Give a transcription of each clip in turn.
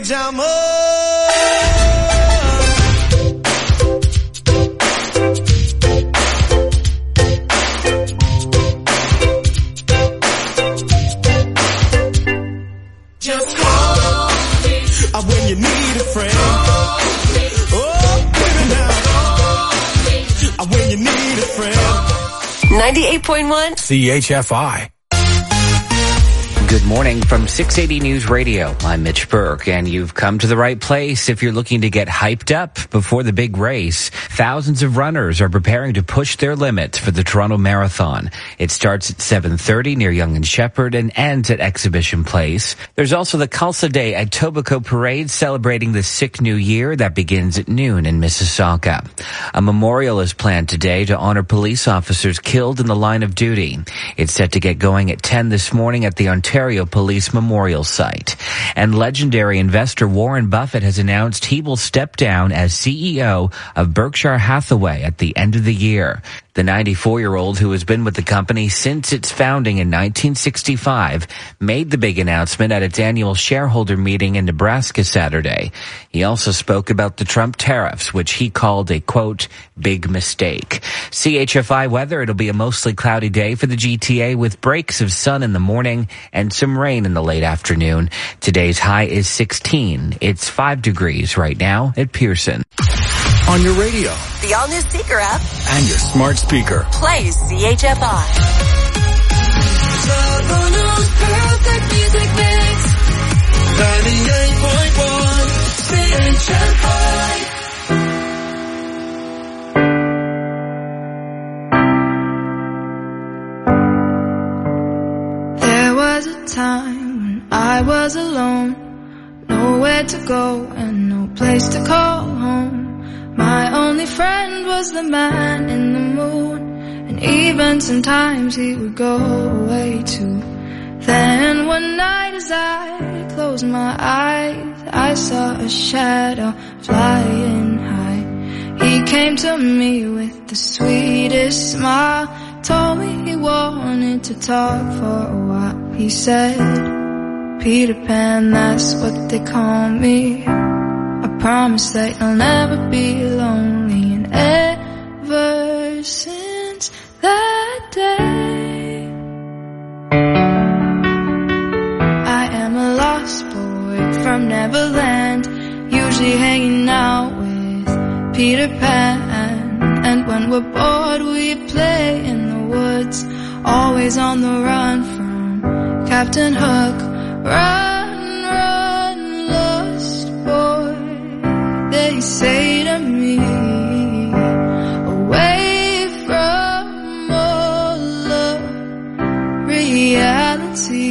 pajamas. Just call me when you need a friend. Oh, baby, now. When you need a friend. 98.1 CHFI. Good morning from 680 News Radio. I'm Mitch Burke, and you've come to the right place if you're looking to get hyped up before the big race. Thousands of runners are preparing to push their limits for the Toronto Marathon. It starts at 7:30 near Yonge and Sheppard and ends at Exhibition Place. There's also the Khalsa Day at Etobicoke Parade celebrating the Sikh New Year that begins at noon in Mississauga. A memorial is planned today to honor police officers killed in the line of duty. It's set to get going at 10 this morning at the Ontario Police Memorial Site. And legendary investor Warren Buffett has announced he will step down as CEO of Berkshire Hathaway at the end of the year. The 94-year-old, who has been with the company since its founding in 1965, made the big announcement at its annual shareholder meeting in Nebraska Saturday. He also spoke about the Trump tariffs, which he called a, quote, big mistake. CHFI weather, it'll be a mostly cloudy day for the GTA with breaks of sun in the morning and some rain in the late afternoon. Today's high is 16. It's 5 degrees right now at Pearson. On your radio, the all-new Seeker app, and your smart speaker. Play CHFI. Toronto's perfect music mix. 98.1 CHFI. There was a time when I was alone, nowhere to go and no place to call home. My only friend was the man in the moon, and even sometimes he would go away too. Then one night as I closed my eyes, I saw a shadow flying high. He came to me with the sweetest smile, told me he wanted to talk for a while. He said, Peter Pan, that's what they call me. I promise that you'll never be lonely. And ever since that day, I am a lost boy from Neverland, usually hanging out with Peter Pan. And when we're bored we play in the woods, always on the run from Captain Hook. Run, run, lost boy, they say to me, away from all of reality.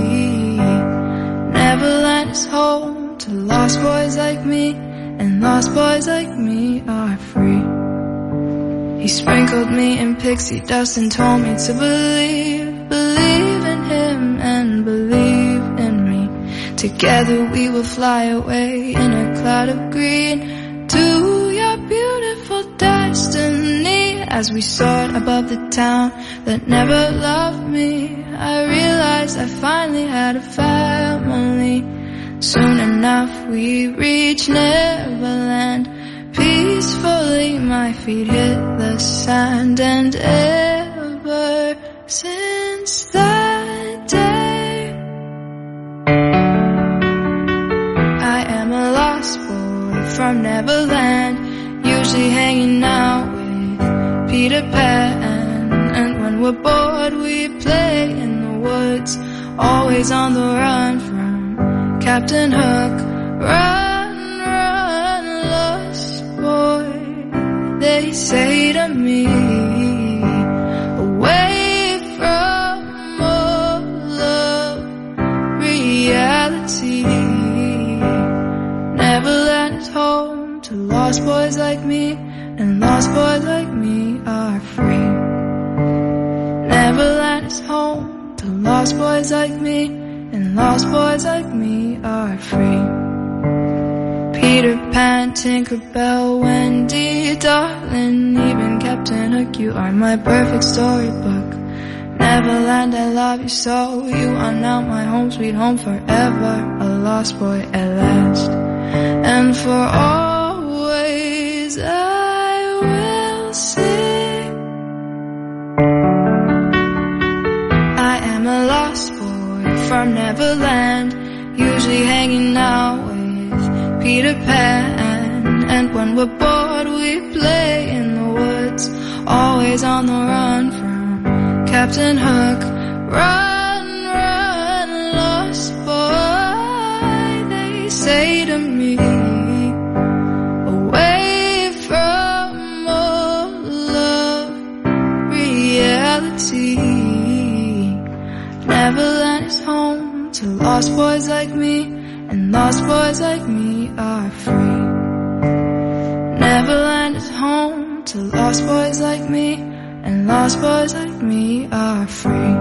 Neverland is home to lost boys like me, and lost boys like me are free. He sprinkled me in pixie dust and told me to believe in him and believe in me. Together we will fly away in a cloud of green to your beautiful destiny. As we soared above the town that never loved me, I realized I finally had a family. Soon enough we reached Neverland. Peacefully my feet hit the sand, and ever since that day, I am a lost boy from Neverland, usually hanging out with Peter Pan. And when we're bored we play in the woods, always on the run from Captain Hook. Run, run, lost boy, they say to me, away from all of reality. Neverland is home to lost boys like me, and lost boys like me are free. Neverland is home to lost boys like me, and lost boys like me are free. Peter Pan, Tinkerbell, Wendy, darling, even Captain Hook, you are my perfect storybook. Neverland, I love you so, you are now my home, sweet home forever, alone. lost boy at last. And for always I will sing. I am a lost boy from Neverland, usually hanging out with Peter Pan. And when we're bored we play in the woods, always on the run from Captain Hook. Run, run, lost boy, they say to me, away from all of reality. Neverland is home to lost boys like me, and lost boys like me are free. Neverland is home to lost boys like me, and lost boys like me are free.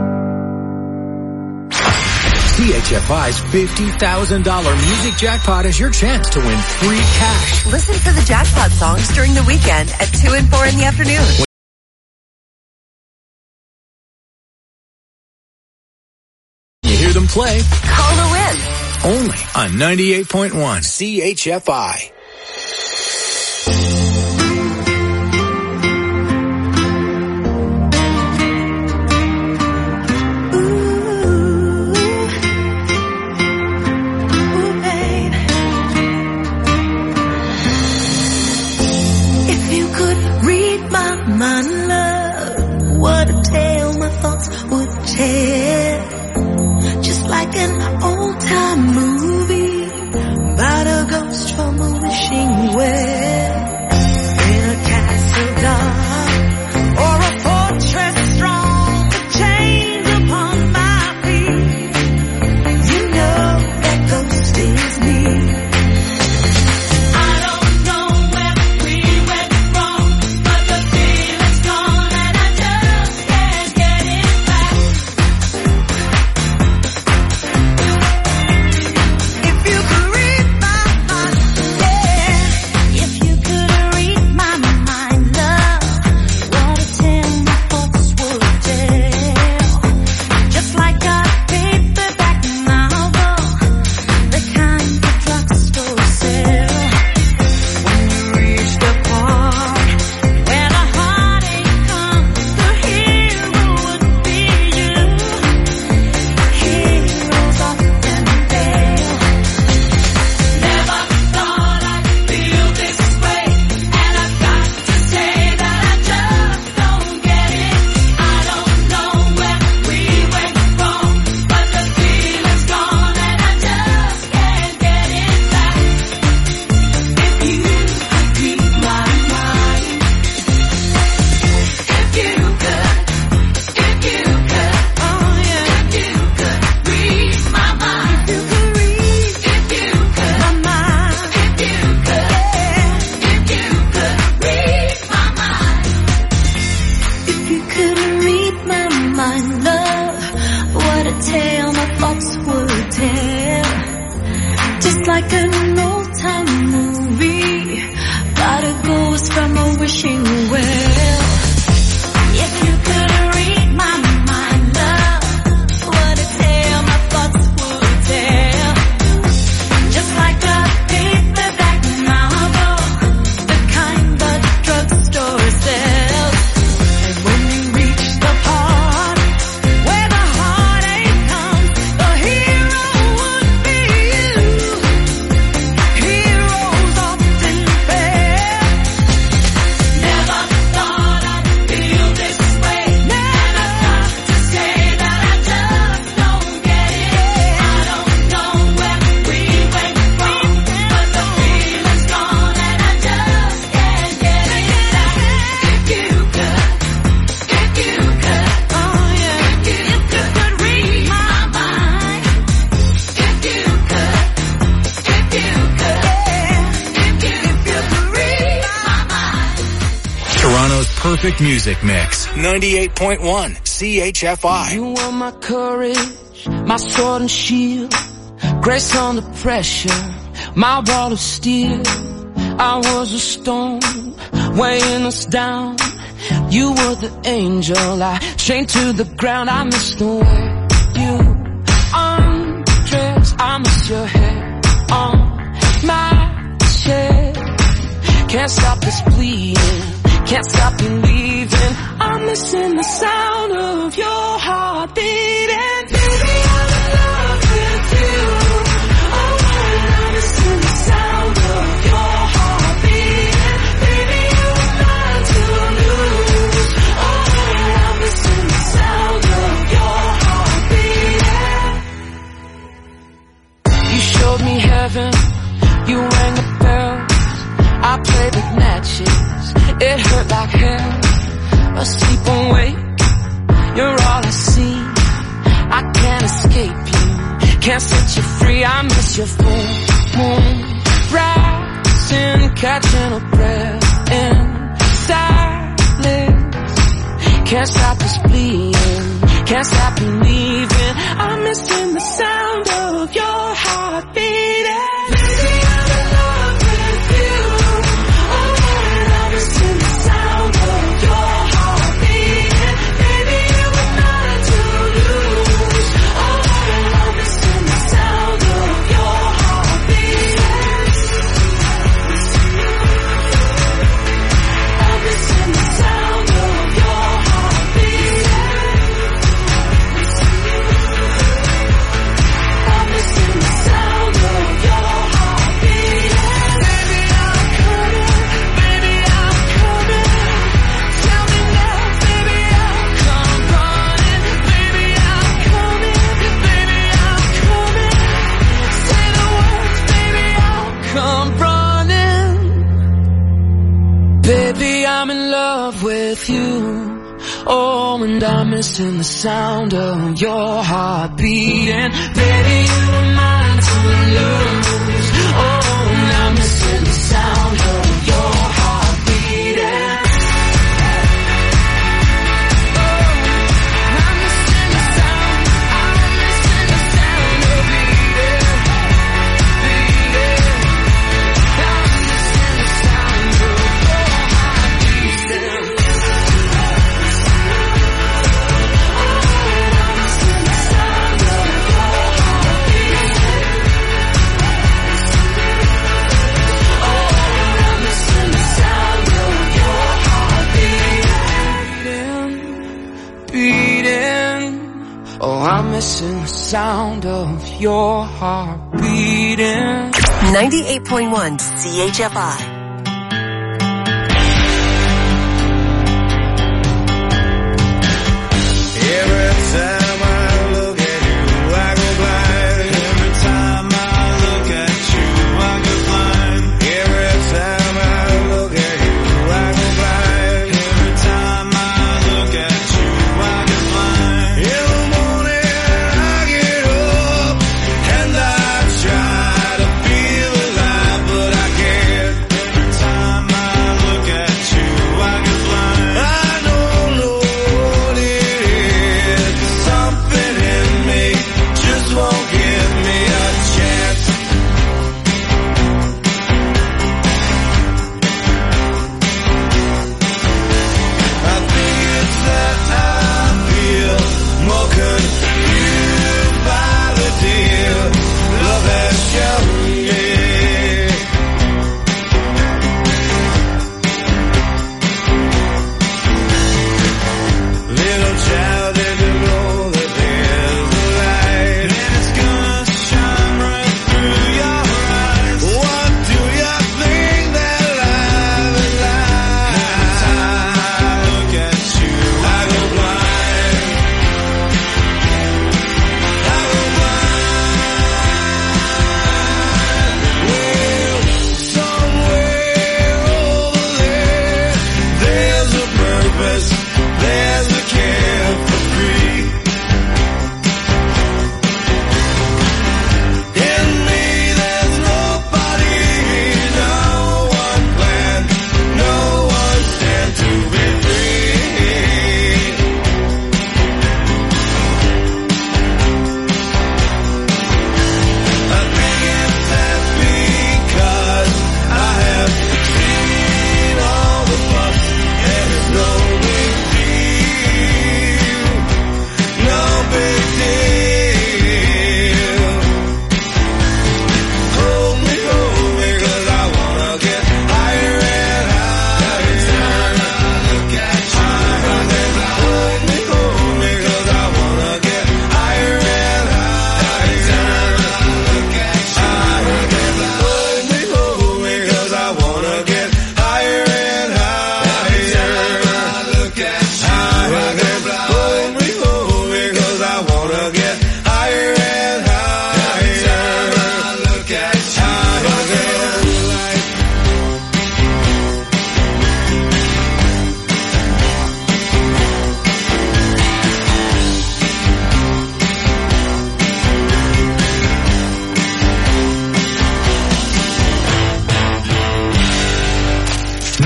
CHFI's $50,000 music jackpot is your chance to win free cash. Listen for the jackpot songs during the weekend at 2 and 4 in the afternoon. You hear them play? Call to win. Only on 98.1 CHFI. What a tale my thoughts would tell, just like an old-time movie about a ghost from a wishing well. In a castle dark or a fortress strong, the chains upon my feet, you know that ghost is me. Like an old-time movie about a ghost from a wishing well. If you could read my mind, love, what a tale my thoughts would tell. Just like a paperback novel, the kind that drugstore sells. And when you reach the part where the heartache comes, the hero would be you. Heroes often fail. Never thought I'd feel this way. And I've got to say that I just don't get it. I don't know where we went wrong, but the feeling's gone and I just can't get it back. If you could, oh yeah, if you could read my mind. If you could, read my mind. Toronto's perfect music mix. 98.1 CHFI. You are my courage, my sword and shield, grace under pressure, my wall of steel. I was a stone weighing us down. You were the angel I chained to the ground. I miss the way you undress, I miss your hair, on my chest. Can't stop this bleeding, can't stop believing. I'm missing the sound of your heart beating. Baby, I'm in love with you. Oh, I'm missing the sound of your heart beating. Baby, you were mine to lose. Oh, I'm missing the sound of your heart beating. You showed me heaven, you rang the bells, I played with matches, it hurt like hell. Asleep awake, you're all I see. I can't escape you, can't set you free. I miss your full moon rising, catching a breath in silence. Can't stop this bleeding, can't stop believing. I'm missing the sound of your heart beating. Baby, I'm in love with you. Oh, I'm missing the sound of your heart beating. Baby, you were mine to lose. Oh, I'm missing the sound of your heart beating. I'm missing the sound of your heart beating. I'm missing the sound of your heart beating. Baby, I'm coming. Baby, I'm coming. Tell me now, baby, I'll come running. Baby, I'm coming. Baby, I'm coming. Say the words, baby, I'll come running. Baby, I'm in love with you. Oh, and I'm missing the sound of your heart beating. Baby, you were mine to lose. Oh, and I'm missing the sound of your heart beating. Oh, I'm missing the sound. I'm missing the sound of beating, beating. I'm missing the sound of your heart beating. Oh, I'm missing the sound of your heart beating. 98.1 CHFI. Every time I look at you, I go blind. Every time I look at you, I go blind. Every time I look at you, I go blind. Every time I look at you, I go blind. In the morning I get up and I try to feel alive, but I can't.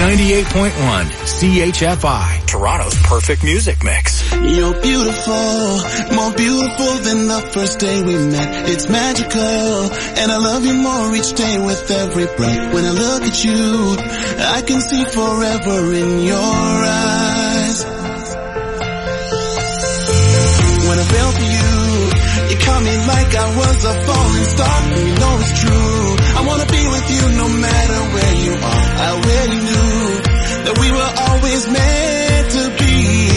98.1 CHFI, Toronto's perfect music mix. You're beautiful, more beautiful than the first day we met. It's magical, and I love you more each day with every breath. When I look at you, I can see forever in your eyes. When I fell for you, you caught me like I was a falling star. And you know it's true, I wanna be with you no matter where you are. I already knew that we were always meant to be.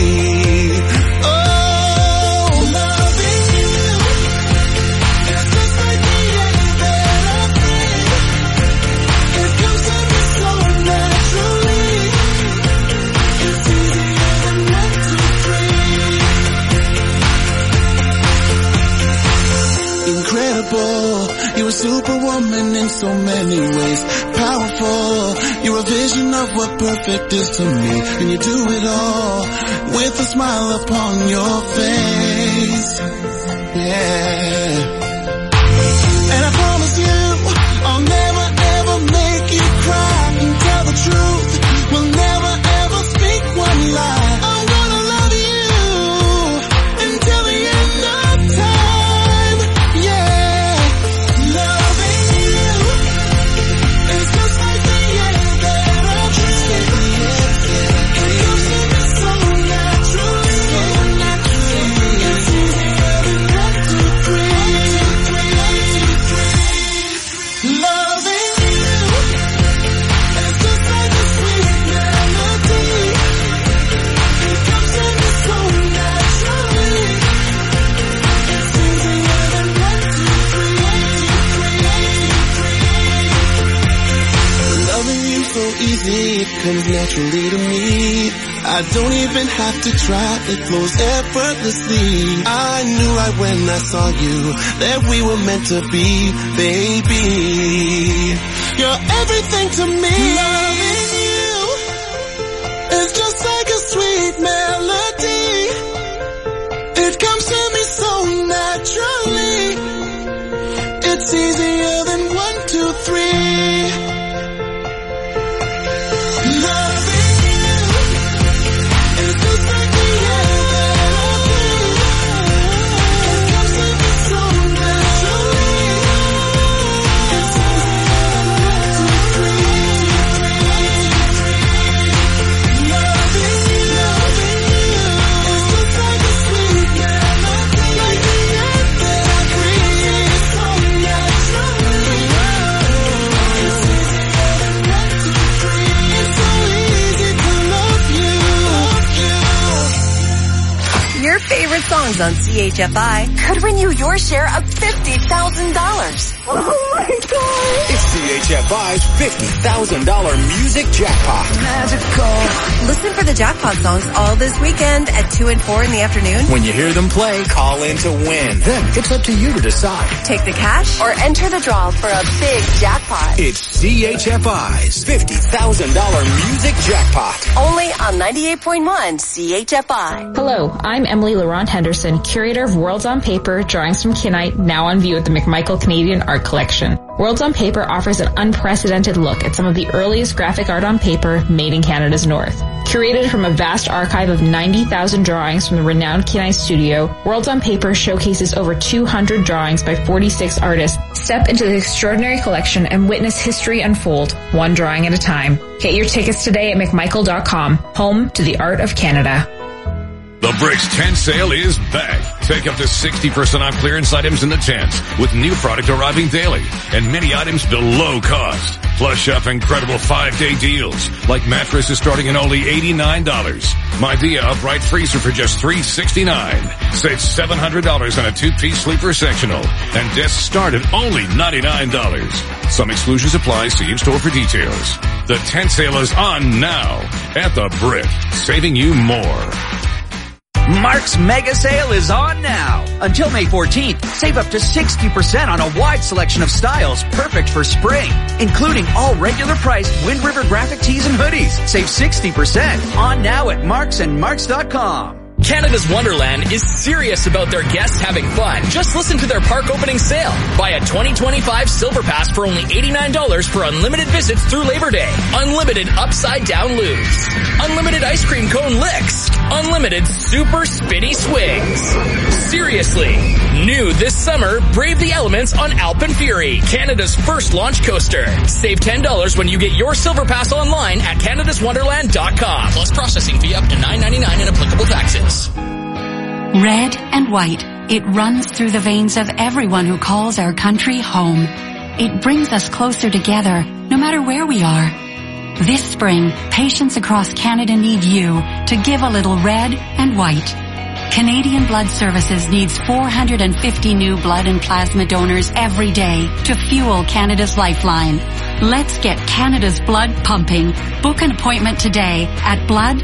Oh, loving you is just like the air that I breathe. It comes to me so naturally. It's easier than 1, 2, 3. Incredible, you're a superwoman in so many ways. Powerful, you're a vision of what perfect is to me. And you do it all with a smile upon your face. Yeah. And I promise you, I'll never ever make you cry. And tell the truth, we'll never ever speak one lie. I wanna love you until the end of time. Yeah, loving you is just like the air that I breathe. It comes to me so naturally. It's easier than 1, 2, 3. Loving you is just like a sweet melody. It comes to me so naturally. It's easier than 1, 2, 3. Loving you so easy, it comes naturally to me. I don't even have to try, it flows effortlessly. I knew right when I saw you that we were meant to be, baby. You're everything to me. Loving you is just like a sweet melody. It comes to me so naturally. It's easier than 1, 2, 3. Loving you is just like the air that I breathe. It comes to me so naturally. It's easier than 1, 2, 3. Loving you is just like a sweet melody. Like the air that I breathe. So naturally. It's easier than 1, 2, 3. It's so easy to love you. Your favorite songs on CHFI could win you your share of $50,000. Oh my God! It's CHFI's $50,000 music jackpot. Magical. Listen for the jackpot songs all this weekend at 2 and 4 in the afternoon. When you hear them play, call in to win. Then it's up to you to decide. Take the cash or enter the draw for a big jackpot. It's CHFI's $50,000 music jackpot. Only on 98.1 CHFI. Hello, I'm Emily Laurent Henderson, curator of Worlds on Paper, Drawings from Kinite, now on view at the McMichael Canadian Art Collection. Worlds on Paper offers an unprecedented look at some of the earliest graphic art on paper made in Canada's North. Curated from a vast archive of 90,000 drawings from the renowned Kinite studio, Worlds on Paper showcases over 200 drawings by 46 artists. Step into the extraordinary collection and witness history unfold, one drawing at a time. Get your tickets today at McMichael.com, home to the art of Canada. The Bricks tent sale is back. Take up to 60% off clearance items in the tents with new product arriving daily and many items below cost. Plus shop incredible 5-day deals like mattresses starting at only $89. My Dia upright freezer for just $369. Save $700 on a 2-piece sleeper sectional and desks start at only $99. Some exclusions apply. See in-store for details. The tent sale is on now at the Brick, saving you more. Mark's Mega Sale is on now. Until May 14th, save up to 60% on a wide selection of styles perfect for spring, including all regular priced Wind River graphic tees and hoodies. Save 60% on now at Marks and Marks.com. Canada's Wonderland is serious about their guests having fun. Just listen to their park opening sale. Buy a 2025 Silver Pass for only $89 for unlimited visits through Labor Day. Unlimited upside down loops. Unlimited ice cream cone licks. Unlimited super spinny swings. Seriously. New this summer, brave the elements on Alpen Fury, Canada's first launch coaster. Save $10 when you get your Silver Pass online at canadaswonderland.com. Plus processing fee up to $9.99 and applicable taxes. Red and white. It runs through the veins of everyone who calls our country home. It brings us closer together, no matter where we are. This spring, patients across Canada need you to give a little red and white. Canadian Blood Services needs 450 new blood and plasma donors every day to fuel Canada's lifeline. Let's get Canada's blood pumping. Book an appointment today at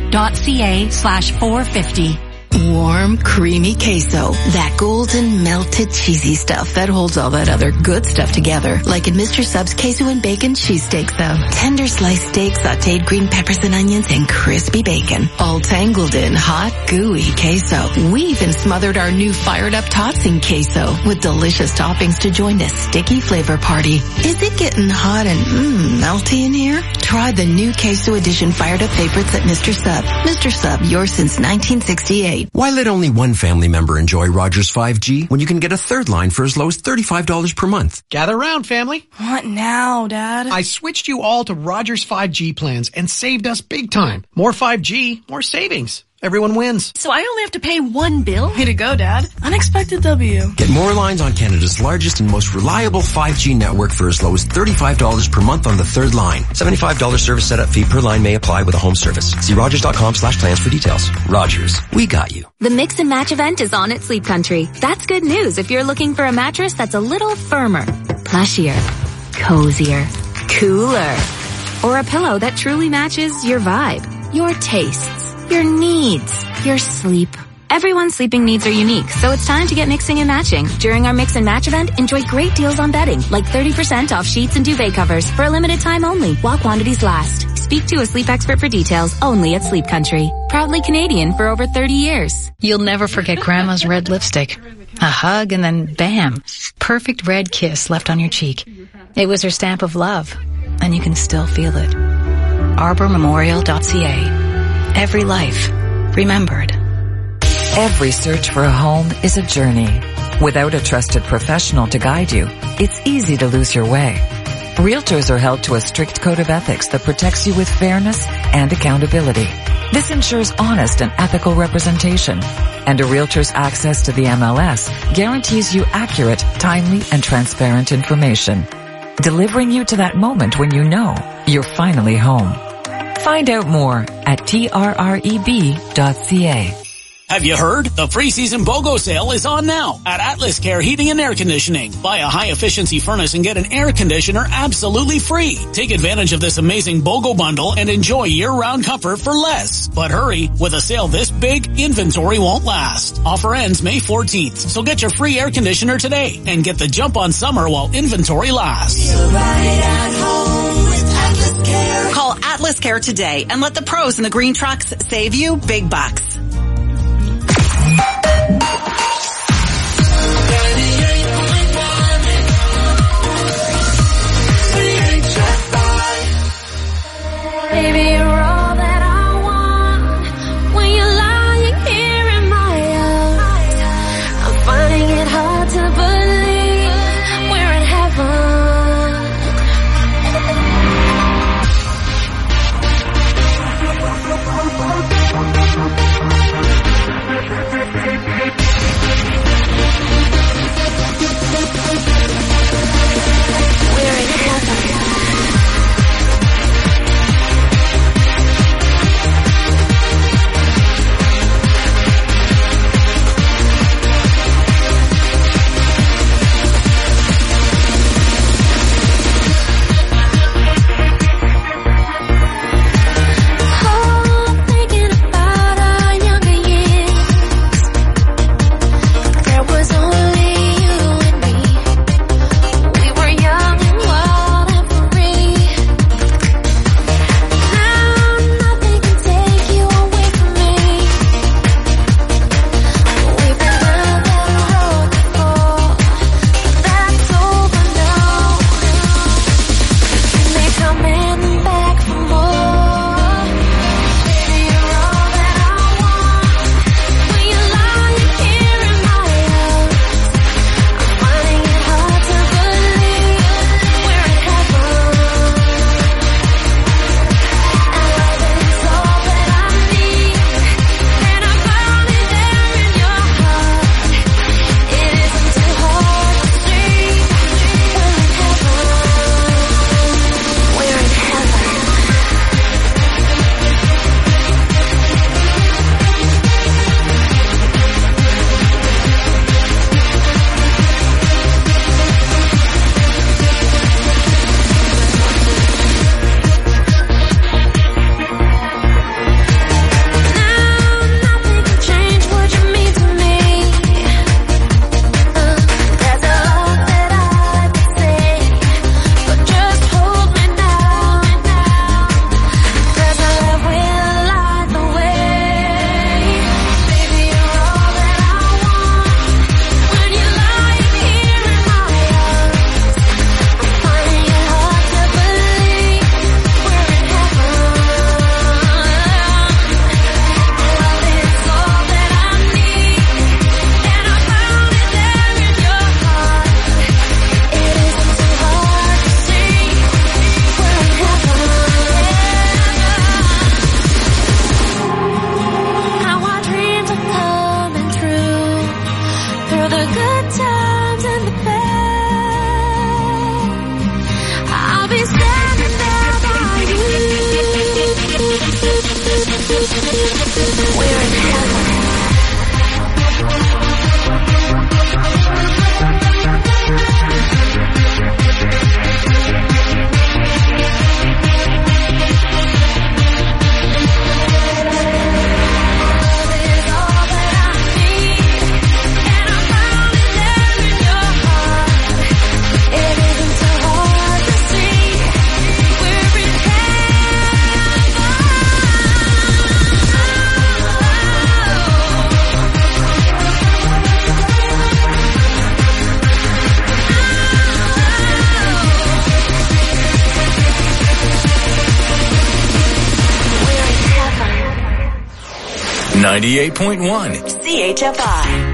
blood.ca/450. Warm, creamy queso. That golden, melted, cheesy stuff that holds all that other good stuff together. Like in Mr. Sub's queso and bacon cheesesteak though. Tender sliced steak, sauteed green peppers and onions, and crispy bacon. All tangled in hot, gooey queso. We even smothered our new fired up tots in queso with delicious toppings to join the sticky flavor party. Is it getting hot and melty in here? Try the new queso edition fired up favorites at Mr. Sub. Mr. Sub, yours since 1968. Why let only one family member enjoy Rogers 5G when you can get a third line for as low as $35 per month? Gather round, family. What now, Dad? I switched you all to Rogers 5G plans and saved us big time. More 5G, more savings. Everyone wins. So I only have to pay one bill? Way to go, Dad. Unexpected W. Get more lines on Canada's largest and most reliable 5G network for as low as $35 per month on the third line. $75 service setup fee per line may apply with a home service. See Rogers.com/plans for details. Rogers, we got you. The Mix and Match event is on at Sleep Country. That's good news if you're looking for a mattress that's a little firmer, plushier, cozier, cooler, or a pillow that truly matches your vibe, your tastes, your needs, your sleep. Everyone's sleeping needs are unique, so it's time to get mixing and matching. During our Mix and Match event, enjoy great deals on bedding, like 30% off sheets and duvet covers for a limited time only, while quantities last. Speak to a sleep expert for details only at Sleep Country. Proudly Canadian for over 30 years. You'll never forget Grandma's red lipstick. A hug and then bam, perfect red kiss left on your cheek. It was her stamp of love, and you can still feel it. ArborMemorial.ca. Every life remembered. Every search for a home is a journey. Without a trusted professional to guide you, it's easy to lose your way. Realtors are held to a strict code of ethics that protects you with fairness and accountability. This ensures honest and ethical representation. And a realtor's access to the MLS guarantees you accurate, timely, and transparent information, delivering you to that moment when you know you're finally home. Find out more at trreb.ca. Have you heard? The pre-season BOGO sale is on now at Atlas Care Heating and Air Conditioning. Buy a high-efficiency furnace and get an air conditioner absolutely free. Take advantage of this amazing BOGO bundle and enjoy year-round comfort for less. But hurry, with a sale this big, inventory won't last. Offer ends May 14th, so get your free air conditioner today and get the jump on summer while inventory lasts. Feel right at home with Atlas Care. Call Atlas Care today and let the pros in the green trucks save you big bucks. Baby, you're all that I want. When you're lying here in my arms, I'm finding it hard to believe we're in heaven. I'll be standing there by you. We're in heaven. .1 CHFI.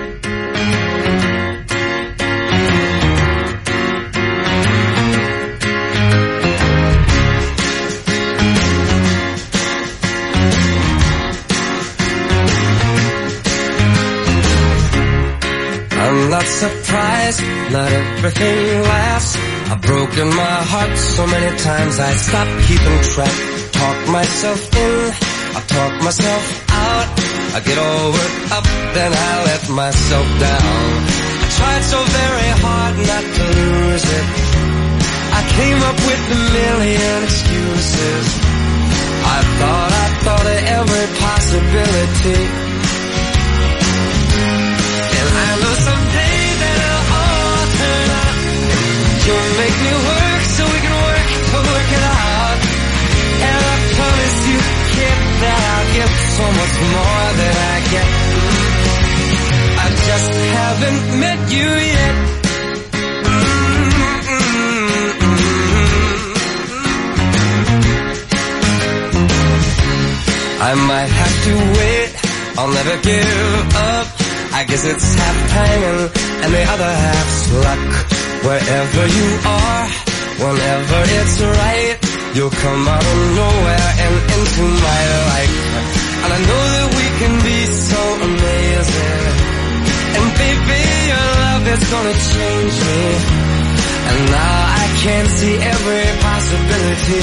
I'm not surprised, not everything lasts. I've broken my heart so many times I stopped keeping track. Talk myself in, I talk myself out. I get all worked up, then I let myself down. I tried so very hard not to lose it. I came up with a million excuses. I thought of every possibility. And I know someday that it'll all turn out. You'll make me work so we can work to work it out. And I promise you, kid, that I'll give so much more than I get. I just haven't met you yet. I might have to wait, I'll never give up. I guess it's half timing and the other half's luck. Wherever you are, whenever it's right, you'll come out of nowhere and into my life. And I know that we can be so amazing. And baby, your love is gonna change me. And now I can see every possibility.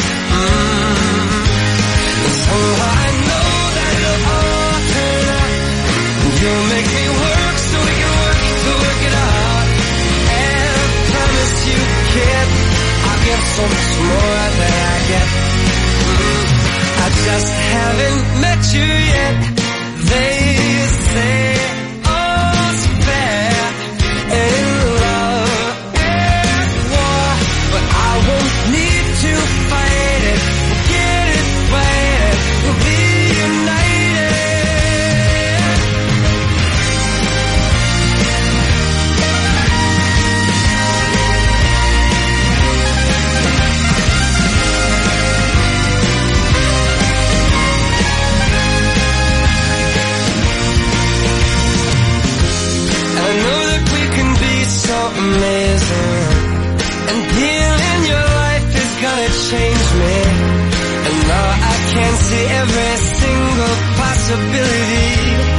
And somehow I know that it'll all turn out. You'll make me work so we can work to work it out. And I promise you, kid, I'll give so much more than I get. I just haven't met you yet. They say all's fair in love and war, but I won't need to fight it. We'll get it right. We'll be united. I know that we can be so amazing. And being in your life is gonna change me. And now I can see every single possibility.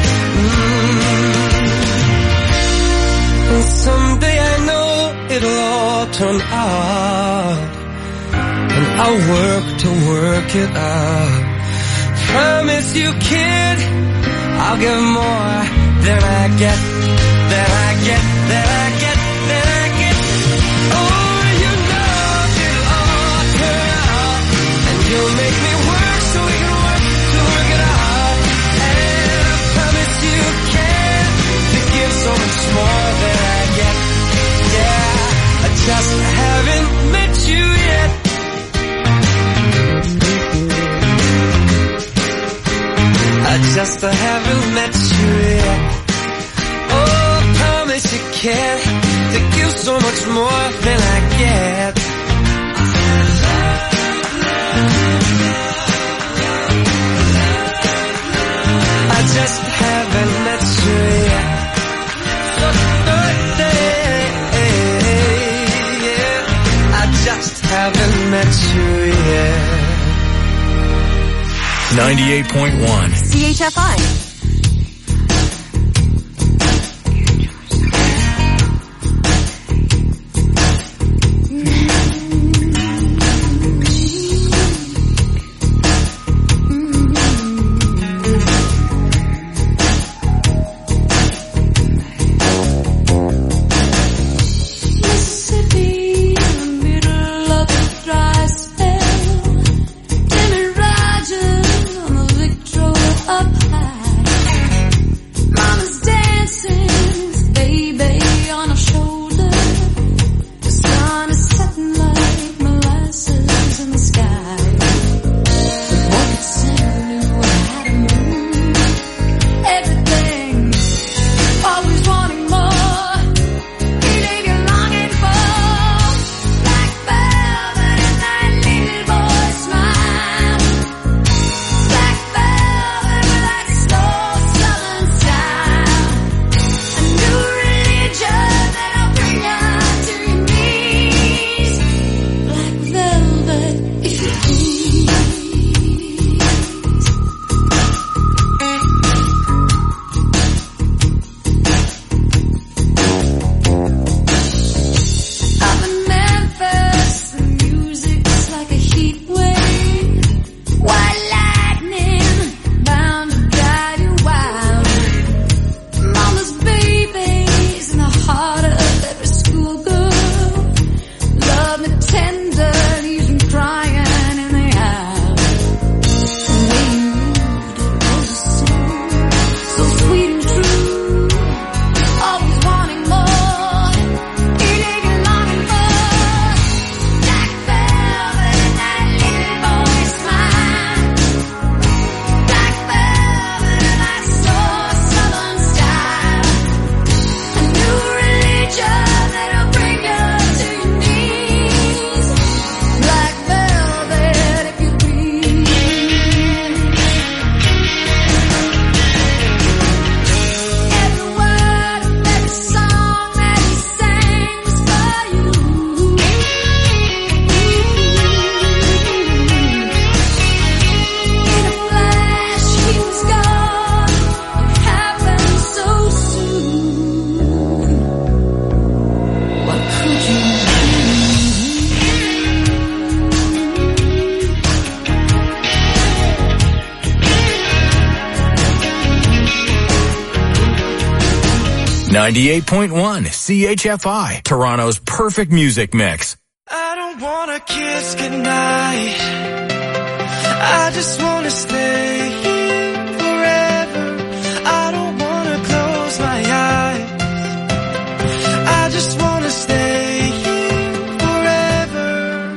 And someday I know it'll all turn out. And I'll work to work it out. Promise you, kid, I'll give more than I get. That I get, that I get, that I get. Oh, you know it'll all turn out. And you'll make me work so we can work to work it out. And I promise you can to give so much more than I get. Yeah, I just haven't met you yet. I just haven't met you yet. You can to give so much more than I get. I just haven't met you yet. I just haven't met you yet. 98.1 CHFI. good, tender, leaves me crying in the eye. The way you moved was so sweet and true. Always wanting more, eating and longing for. Black velvet and that little boy smile. Black velvet and that soft southern style. A new religion that'll bring you to your knees. Black velvet if you please. Every word of every song that he sang was for you. In a flash he was gone. It happened so soon. What could you do? 98.1 CHFI, Toronto's perfect music mix. I don't wanna kiss goodnight. I just wanna stay here forever. I don't wanna close my eyes. I just wanna stay here forever.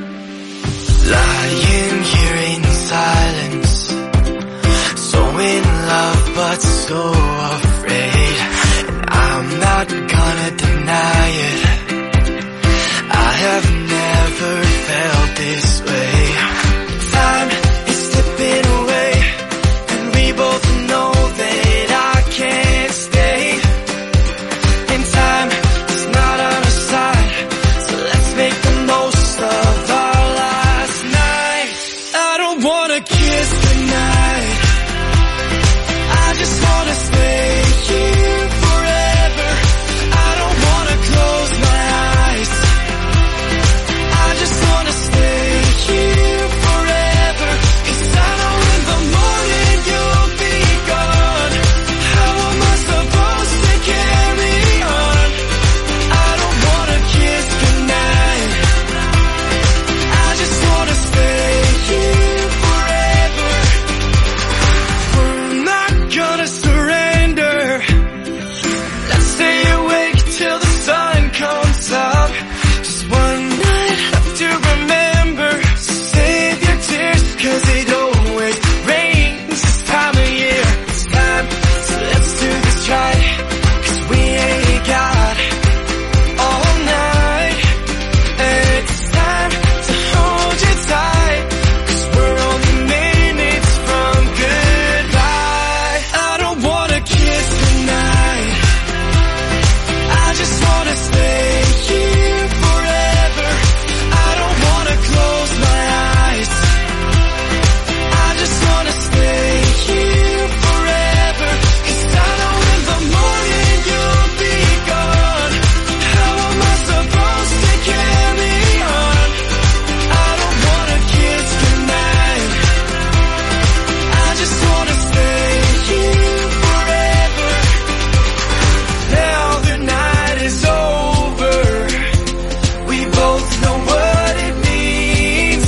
Lying here in silence, so in love but so afraid. And I'm not gonna deny it. I have never felt this way. Time is slipping away, and we both know that I can't stay. And time is not on our side, so let's make the most of our last night. I don't wanna kiss goodnight. I just wanna stay here forever. I don't wanna close my eyes. I just wanna stay here forever. 'Cause I know in the morning you'll be gone. How am I supposed to carry on? I don't wanna kiss goodnight. I just wanna stay here forever. We're not gonna surrender. Let's stay awake till the sun comes up. Just one night left to remember. So save your tears, 'cause it always rains this time of year. It's time, so let's do this right, 'cause we ain't got all night. And it's time to hold you tight, 'cause we're only minutes from goodbye. I don't wanna kiss goodnight. I just wanna stay here forever. I don't wanna close my eyes. I just wanna stay here forever. 'Cause I know in the morning you'll be gone. How am I supposed to carry on? I don't wanna kiss goodnight. I just wanna stay here forever. Now the night is over. We both know what it means.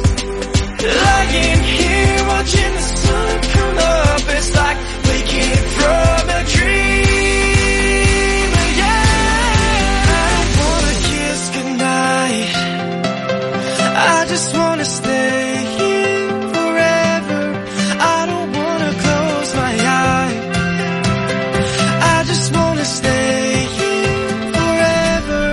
Lying here watching the sun come up, it's like waking from a dream. Yeah, I don't wanna kiss goodnight. I just wanna stay here forever. I don't wanna close my eyes. I just wanna stay here forever.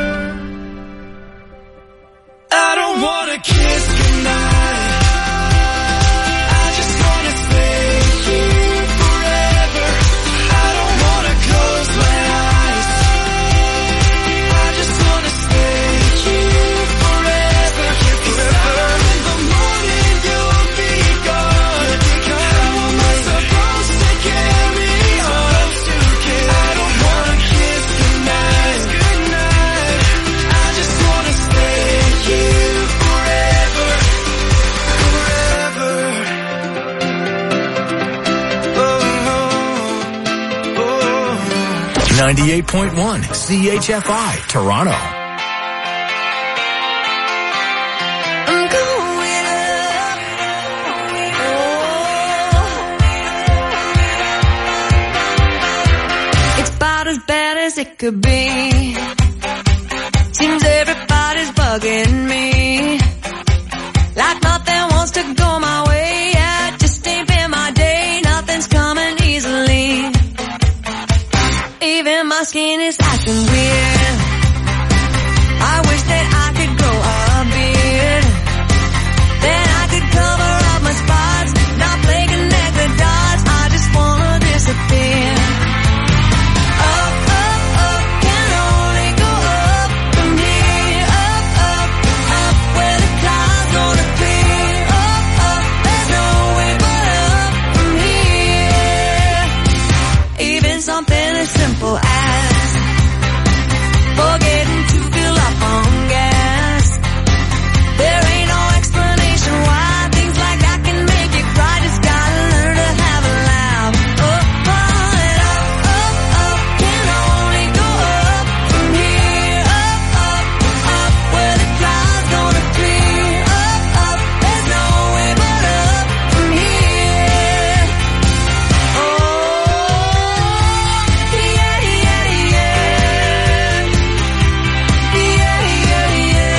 I don't wanna kiss goodnight. I just wanna stay here forever. I don't wanna close my eyes. I just wanna stay here forever. 'Cause I know in the morning you'll be gone. How am I supposed to carry on? I don't wanna kiss goodnight. I just wanna stay here forever. Forever. Oh, oh. 98.1 CHFI, Toronto. as it could be. Seems everybody's bugging me. Like nothing wants to go my way. Yeah, just ain't been my day. Nothing's coming easily. Even my skin is acting weird. I wish that I could grow a beard. Then I could cover up my spots. Not play connect the dots. I just wanna disappear. Up, up, up, can only go up from here. Up, up, up, where the clouds gonna clear. Up, up, there's no way but up from here. Even something as simple as forgetting to fill up on gas. There ain't no explanation why things like that can make you cry. Just gotta learn to have a laugh. Up, and up, up, up, can only go up from here. Up, up, up, where the clouds gonna clear. Up, up, there's no way but up from here. Oh, yeah, yeah, yeah. Yeah, yeah, yeah.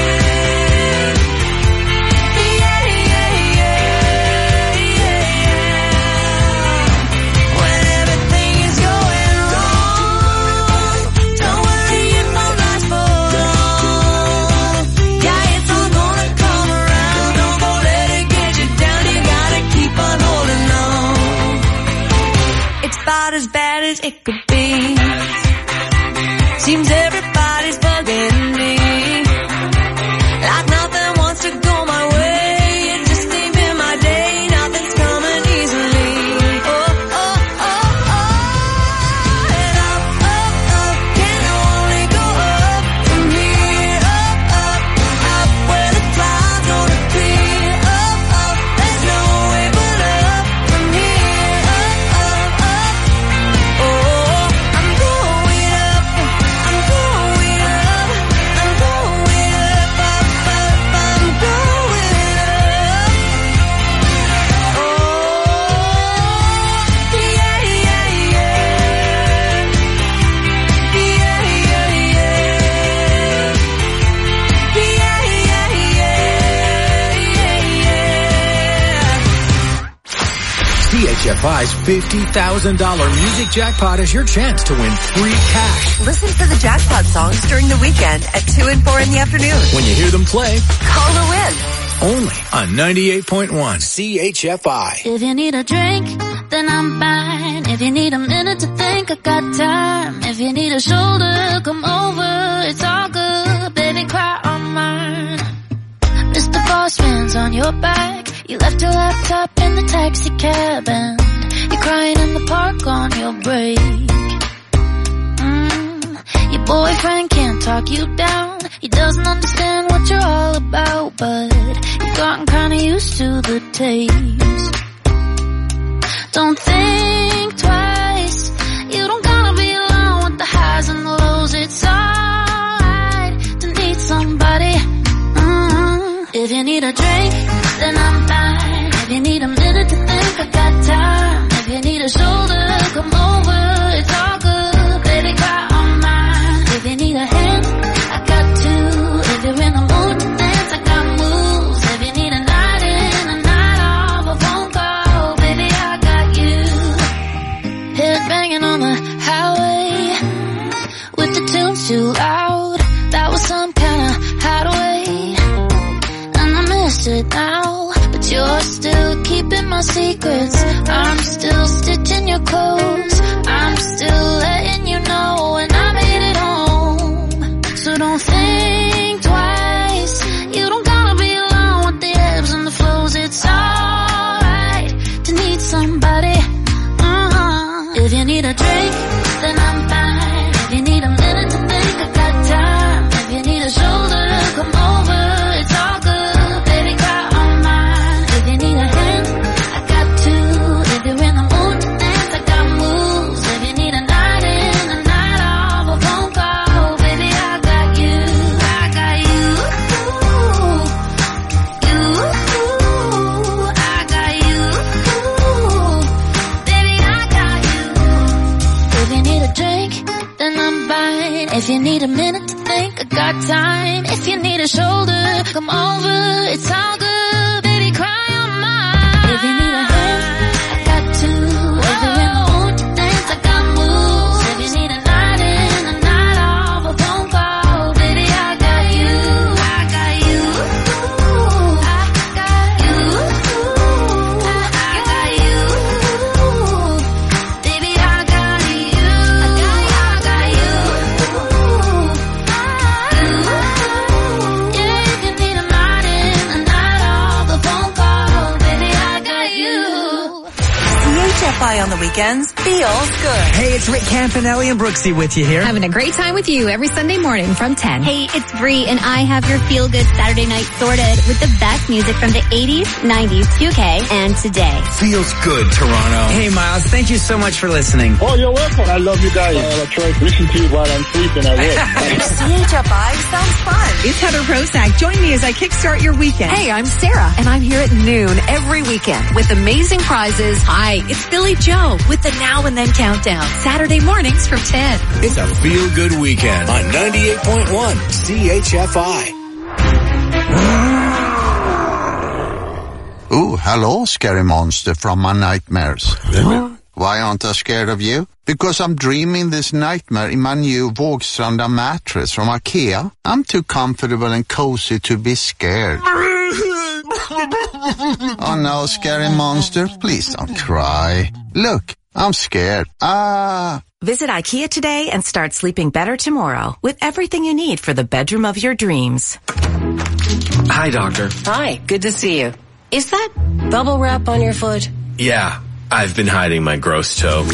Yeah, yeah, yeah, yeah. When everything is going wrong, don't worry if I'm not for long. Yeah, it's all gonna come around. Don't go let it get you down. You gotta keep on holding on. It's about as bad as it could be. Seems everybody's bugging me. Like nothing wants to go my way. It just ain't been my day. Nothing's coming easily. Oh, oh, oh, oh. And up, up, up, can only go up from here. Up, up, up, where the clouds gonna clear. Up, up, there's no way but up from here. Up, up, up. Oh, I'm going up. I'm going up. I'm going up, up, up. I'm going up. Oh, yeah, yeah, yeah. Yeah, yeah, yeah. Yeah, yeah, yeah. CHFI's $50,000 music jackpot is your chance to win free cash. Listen to the jackpot songs during the weekend at 2 and 4 in the afternoon. When you hear them play, Call to win. only on 98.1 CHFI. If you need a drink, then I'm fine. If you need a minute to think, I got time. If you need a shoulder, come over. It's all good, baby, cry on mine. Mr. Boss Man's on your back. You left your laptop in the taxi cab and you're crying in the park on your break. Your boyfriend can't talk you down. He doesn't understand what you're all about, but you've gotten kinda used to the taste. Don't think twice. You don't gotta be alone with the highs and the lows. It's alright to need somebody. If you need a drink, then I'm fine. If you need a minute to think, I got time. If you need a shoulder, come over. It's all good, baby, cry on mine. If you need a hand, I got two. If you're in the mood to dance, I got moves. If you need a night in, a night off, a phone call, baby, I got you. Head banging on the highway with the tunes too loud. That was some kind of hideaway, and I missed it now. But you're still keeping my secrets. I'm still stitching your clothes. I'm still letting you know when I made it home. So don't think twice. You don't gotta be alone with the ebbs and the flows. It's alright to need somebody. If you need a drink, then I'm fine. If you need a minute to think, I got time. If you need a shoulder, come over. It's all good, baby, cry on mine. If you need a hand, I got two. If you're in the mood to dance, I got moves. If you need a night in, got time. If you need a shoulder, come over. It's all good, baby, cry on mine. If you need a hand, I got two. If you're in the mood to dance, I got moves. If you need a night in, a night off, a phone call, baby, I got you. I got you. I got you. I got you. Baby, I got you. I got you. Yeah, if you need a night in, a night off, a phone call, baby, I got you. CHFI on the weekends feels good. Hey, it's Rick Campanelli and Brooksy with you here. Having a great time with you every Sunday morning from 10. Hey, it's Bree, and I have your feel-good Saturday night sorted with the best music from the 80s, 90s, 2K, and today. Feels good, Toronto. Hey, Miles, thank you so much for listening. Oh, you're welcome. I love you guys. I try to listen to you while I'm sleeping at work. CHFI sounds fun. It's Heather Prosack. Join me as I kickstart your weekend. Hey, I'm Sarah, and I'm here at noon every weekend with amazing prizes. Hi, it's Billy Joe with the Now and Then Countdown. Saturday mornings from 10. It's a feel-good weekend on 98.1 CHFI. Oh, hello, scary monster from my nightmares. Why aren't I scared of you? Because I'm dreaming this nightmare in my new Vågstranda mattress from IKEA. I'm too comfortable and cozy to be scared. Oh no, scary monster, please don't cry. Look, I'm scared. Visit IKEA today and start sleeping better tomorrow with everything you need for the bedroom of your dreams. Hi, Doctor. Hi, good to see you. Is that bubble wrap on your foot? Yeah, I've been hiding my gross toe.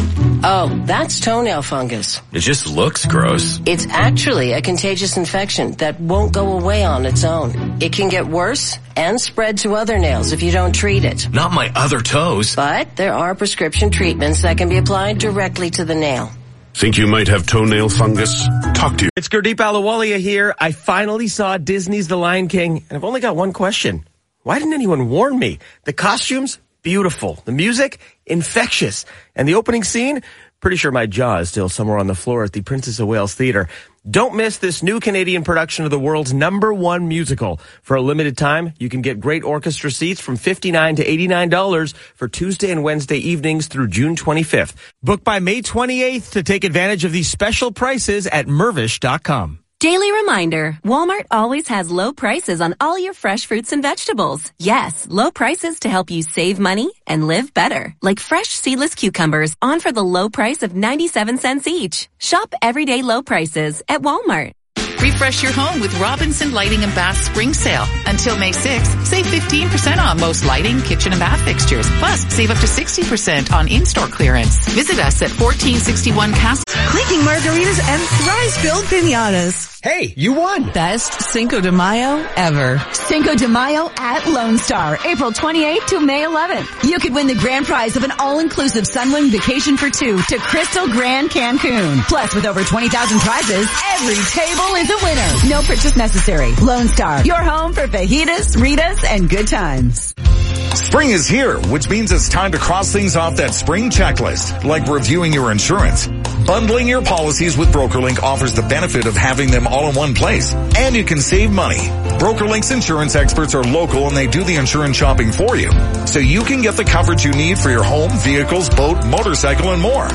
Oh, that's toenail fungus. It just looks gross. It's actually a contagious infection that won't go away on its own. It can get worse and spread to other nails if you don't treat it. Not my other toes. But there are prescription treatments that can be applied directly to the nail. Think you might have toenail fungus? Talk to you. It's Gurdeep Ahluwalia here. I finally saw Disney's The Lion King, and I've only got one question. Why didn't anyone warn me? The costumes? Beautiful. The music? Infectious. And the opening scene? Pretty sure my jaw is still somewhere on the floor at the Princess of Wales Theatre. Don't miss this new Canadian production of the world's #1 musical. For a limited time, you can get great orchestra seats from $59 to $89 for Tuesday and Wednesday evenings through June 25th. Book by May 28th to take advantage of these special prices at Mirvish.com. Daily reminder, Walmart always has low prices on all your fresh fruits and vegetables. Yes, low prices to help you save money and live better. Like fresh seedless cucumbers on for the low price of 97 cents each. Shop everyday low prices at Walmart. Refresh your home with Robinson Lighting and Bath Spring Sale. Until May 6th, save 15% on most lighting, kitchen, and bath fixtures. Plus, save up to 60% on in-store clearance. Visit us at 1461 Castle. Clinking margaritas and fries-filled pinatas. Hey, you won! Best Cinco de Mayo ever. Cinco de Mayo at Lone Star, April 28th to May 11th. You could win the grand prize of an all-inclusive Sunwing vacation for two to Crystal Grand Cancun. Plus, with over 20,000 prizes, every table is a winner. No purchase necessary. Lone Star, your home for fajitas, Ritas, and good times. Spring is here, which means it's time to cross things off that spring checklist, like reviewing your insurance. Bundling your policies with BrokerLink offers the benefit of having them all in one place, and you can save money. BrokerLink's insurance experts are local and they do the insurance shopping for you, so you can get the coverage you need for your home, vehicles, boat, motorcycle, and more.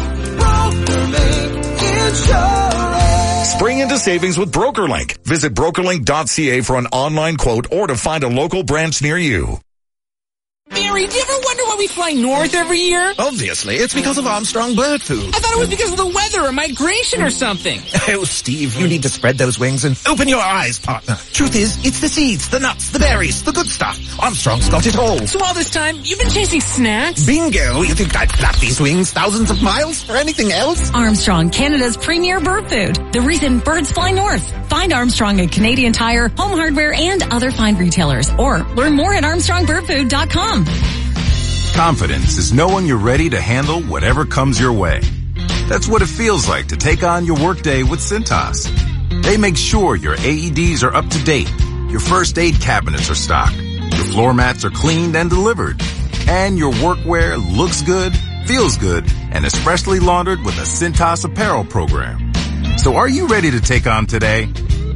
Spring into savings with BrokerLink. Visit BrokerLink.ca for an online quote or to find a local branch near you. Mary, do you ever wonder why we fly north every year? Obviously, it's because of Armstrong Bird Food. I thought it was because of the weather or migration or something. Oh, Steve, you need to spread those wings and open your eyes, partner. Truth is, it's the seeds, the nuts, the berries, the good stuff. Armstrong's got it all. So all this time, you've been chasing snacks? Bingo! You think I'd flap these wings thousands of miles for anything else? Armstrong, Canada's premier bird food. The reason birds fly north. Find Armstrong at Canadian Tire, Home Hardware, and other fine retailers. Or learn more at ArmstrongBirdFood.com. Confidence is knowing you're ready to handle whatever comes your way. That's what it feels like to take on your workday with Cintas. They make sure your AEDs are up to date, your first aid cabinets are stocked, your floor mats are cleaned and delivered, and your workwear looks good, feels good, and is freshly laundered with a Cintas apparel program. So are you ready to take on today?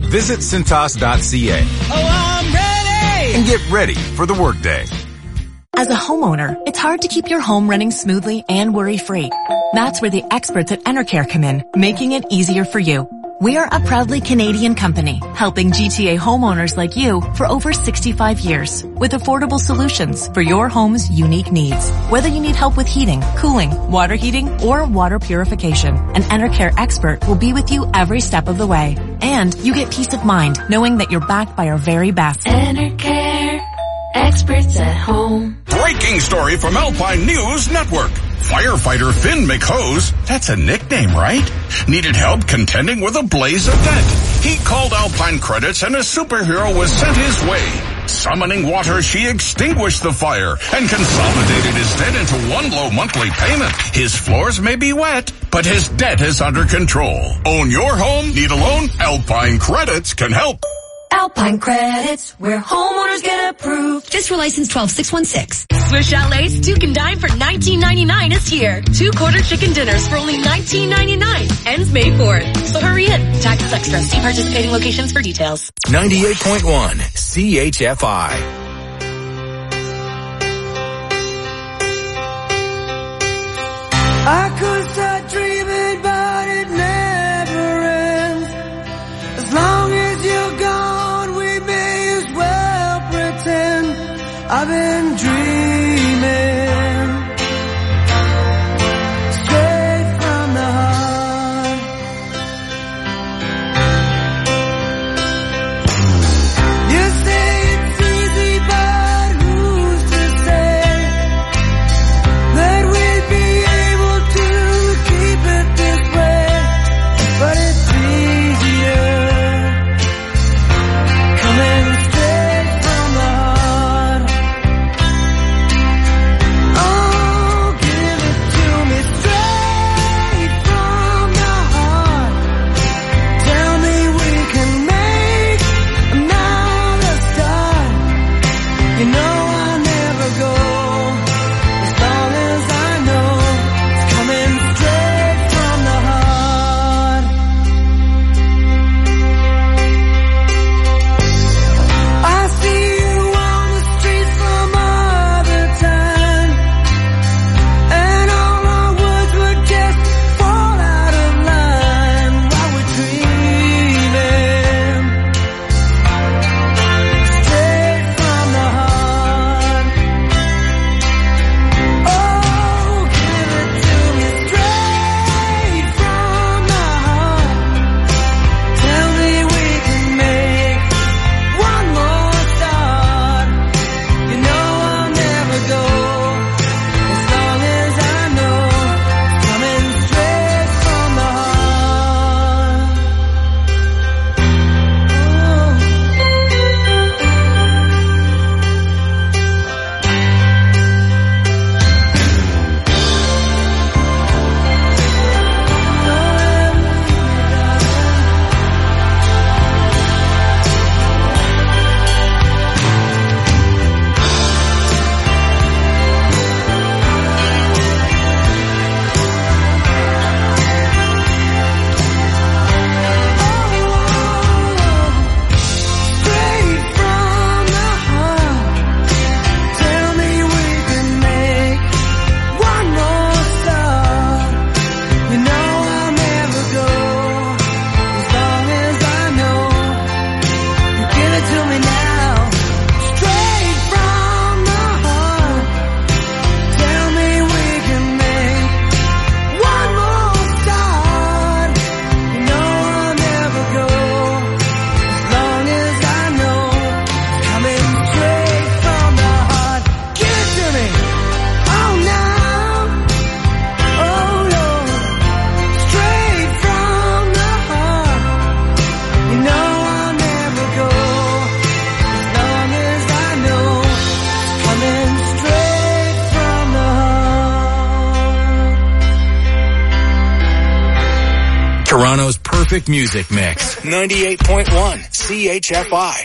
Visit Cintas.ca. Oh, I'm ready! And get ready for the workday. As a homeowner, it's hard to keep your home running smoothly and worry-free. That's where the experts at Enercare come in, making it easier for you. We are a proudly Canadian company, helping GTA homeowners like you for over 65 years with affordable solutions for your home's unique needs. Whether you need help with heating, cooling, water heating, or water purification, an Enercare expert will be with you every step of the way. And you get peace of mind knowing that you're backed by our very best. Enercare, experts at home. Breaking story from Alpine News Network. Firefighter Finn McHose, that's a nickname, right? Needed help contending with a blaze of debt. He called Alpine Credits and a superhero was sent his way. Summoning water, she extinguished the fire and consolidated his debt into one low monthly payment. His floors may be wet, but his debt is under control. Own your home? Need a loan? Alpine Credits can help. Alpine Credits, where homeowners get approved. Fiscal license 12616. Swiss Chalet's Duke and Dine for $19.99 is here. 2 quarter chicken dinners for only $19.99. Ends May 4th. So hurry in. Taxes extra. See participating locations for details. 98.1 CHFI. I could start dreaming, but it never ends. As long as you're gone, we may as well pretend I've been dreaming. Straight from the heart. You say it's easy, but who's to say that we'd be able to keep it this way? But it's easier coming straight from the heart. Oh, give it to me straight from the heart. Tell me we can make another start. You know I'll never go as long as I know it's coming straight from the heart. I see you on the street some other time, and all our words would just fall out of line while we're dreaming. Straight from the heart. Oh, give it to me straight from the heart. Tell me we can make one more start. You know I'll never go as long as I know it's coming straight from the heart. Straight from the heart. Tell me we can make one more start. You know I'll never go as long as I know you give it to me now. Straight from the heart. Tell me we can make one more start. You know I'll never go as long as I know it's coming straight from the heart. Give it to me. Oh, now. Oh, Lord. Straight from the heart. You know I'll never go as long as I know it's coming straight from the heart. Toronto's perfect music mix. 98.1 CHFI.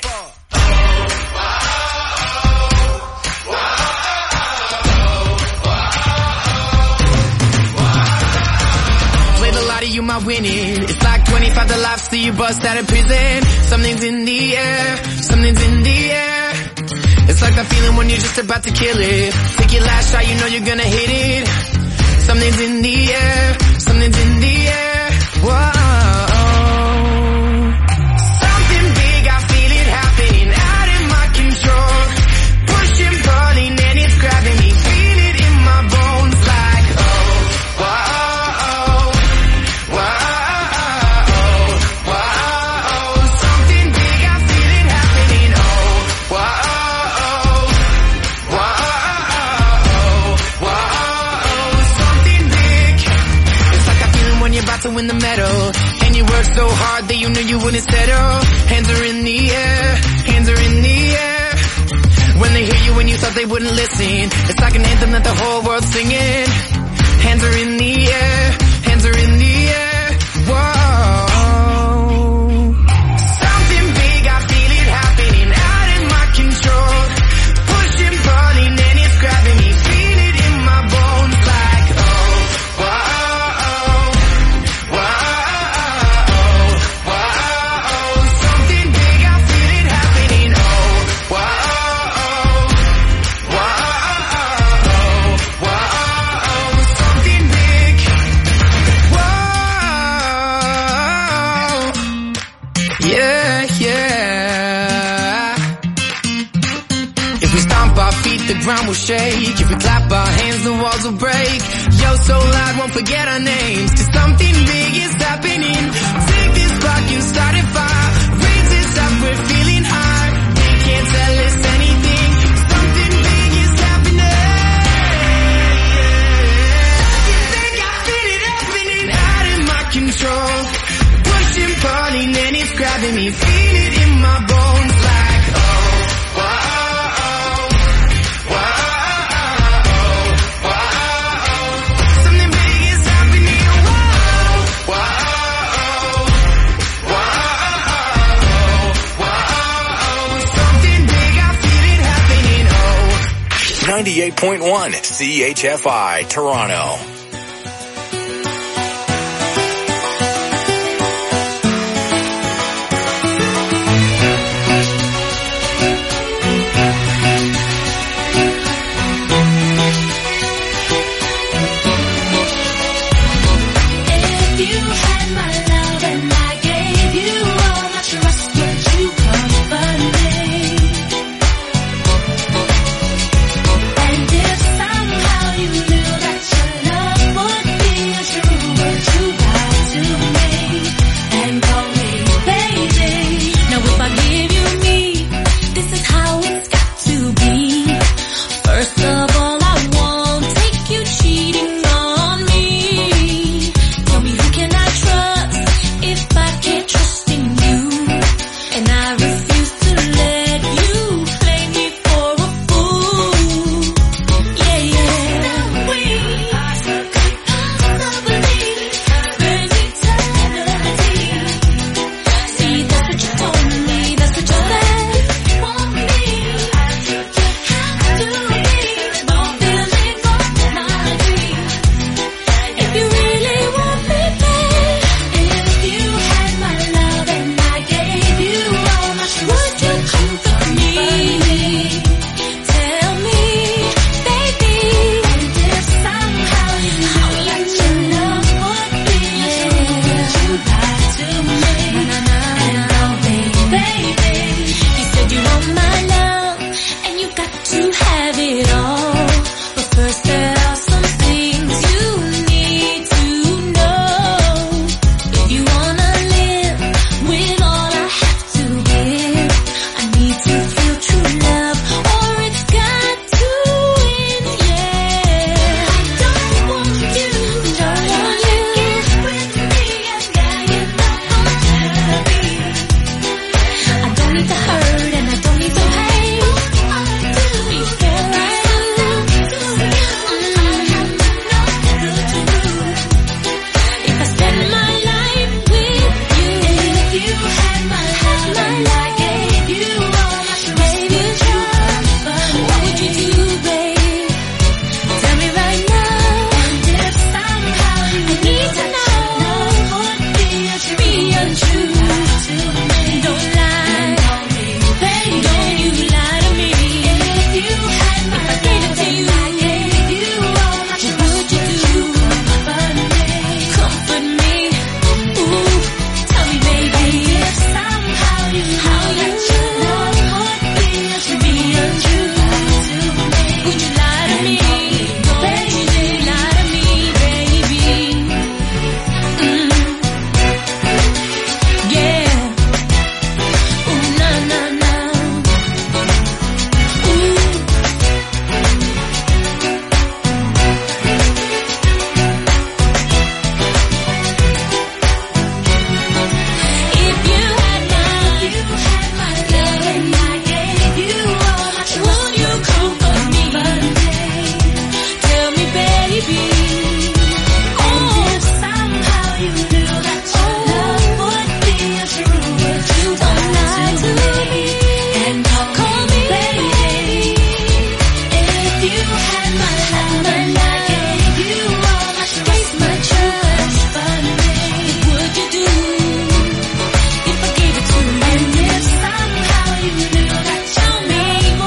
Played a lot of you, my winning. It's like 25 to life, see you bust out of prison. Something's in the air, something's in the air. It's like that feeling when you're just about to kill it. Take your last shot, you know you're gonna hit it. Something's in the air, something's in the air. Whoa. Something big, I feel it happening, out of my control. Pushing, pulling, and it's grabbing me. Feel it in my bones like, oh, whoa, whoa, whoa. Something big, I feel it happening, oh, whoa, whoa, whoa. Something big. It's like that feeling when you're about to win the medal. And you work so hard that you knew you wouldn't settle. Hands are in the air, hands are in the air. When they hear you when you thought they wouldn't listen, it's like an anthem that the whole world's singing. Hands are in the air, hands are in the air. Whoa. Something big, I feel it happening, out of my control. Pushing, pulling, and it's grabbing me. Feel it in my bones like, oh, whoa, whoa, whoa. Something big, I feel it happening, oh, whoa. Something big. Whoa. Yeah, yeah. If we stomp our feet, the ground will shake. If we clap our hands, the walls will break. Yo, so loud, won't forget our names. 'Cause something big is happening. Take this spark and start a fire. Raise it up, we're feeling high. They can't tell us anything. Something big is happening. Something big, I feel it happening, out of my control. Pushing, pulling, and it's grabbing me. Feel it in my bones like, oh, whoa, whoa, whoa. Something big is happening, whoa, whoa, whoa, whoa. Something big, I feel it happening, oh. 98.1 CHFI Toronto.